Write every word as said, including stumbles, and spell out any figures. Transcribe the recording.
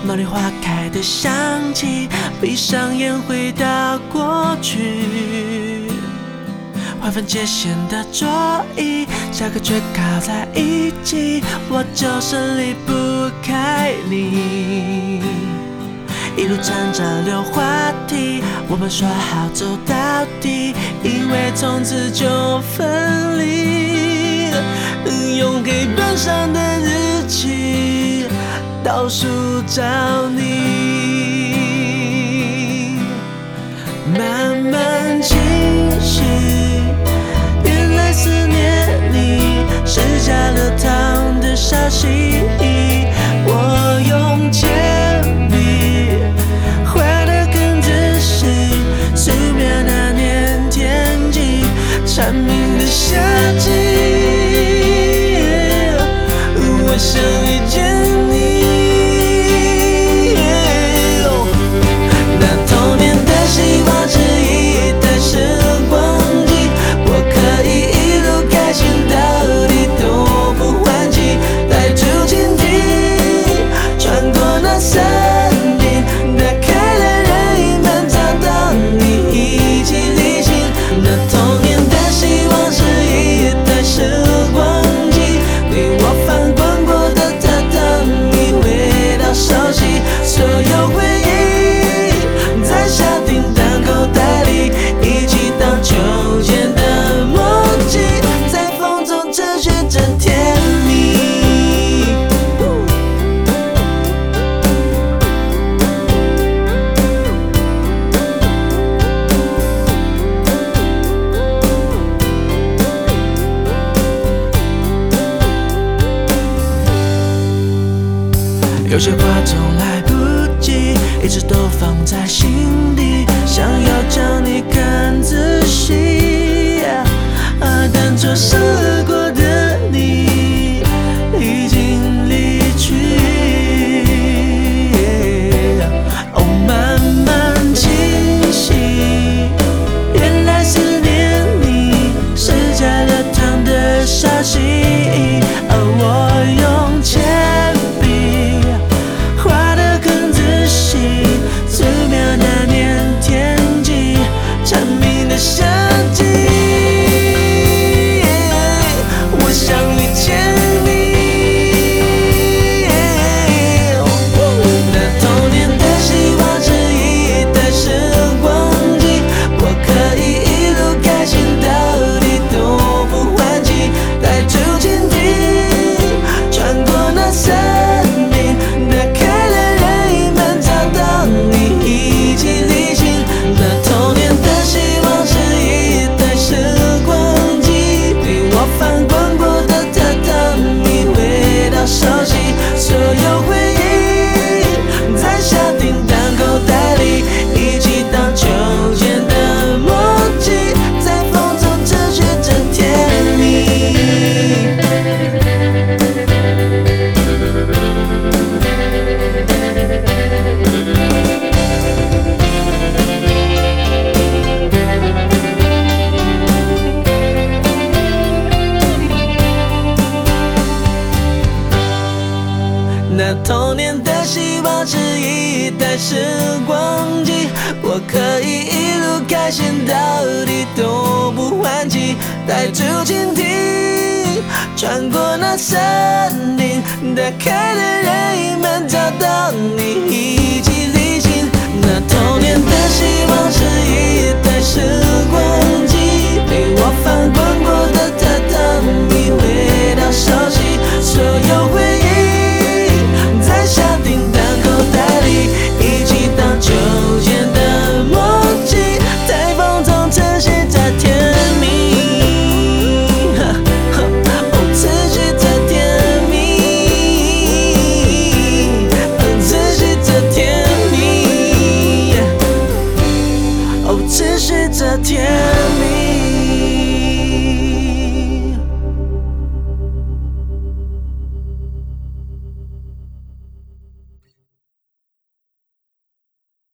茉莉花开的香气，闭上眼回到过去。划分界限的桌椅，下课却靠在一起，我就是离不开你。一路缠着溜话题，我们说好走到底，因为从此就分离。用黑板上的日期倒数找你，慢慢清晰，原来思念你是加了糖的沙西。我用铅笔画得更仔细，素描那年天气，蝉鸣的夏季。我想遇见你，那童年的希望是一台时光机，我可以一路开心到底都不换气，带出蜻蜓，穿过那森林，打开了任意门，找到你一起旅行。那童年的希望是一台时光机，对我翻滚熟悉所有回忆，在下订单口袋里，一起荡秋千的默契，在风中持续着甜蜜。有些话总来不及，一直都放在心底，想要将你看仔细。啊，但错失过的你已经离去。哦，慢慢清晰，原来思念你是加了糖的沙西。而我用铅夏季，我想遇见你。那童年的希望是一台时光机，我可以一路开心到底都不换气，带出蜻蜓，穿过那森林，打开了任意门，找到你一起旅行。那童年的希望熟悉所有回忆，在下订单口袋里，一起荡秋千的默契，在风中持续着甜蜜。那童年的希望是一台时光机，我可以一路开心到底都不换气，带出蜻蜓，穿过那森林，打开了任意门，找到你一起旅行。那童年的希望是一台时光机，陪我翻滚过的榻榻米，回到熟悉所有回忆，在下订单口袋里，一起荡秋千的默契，在风中持续着甜蜜。哦，持续着甜蜜，持续着甜蜜，哦，持续着甜蜜。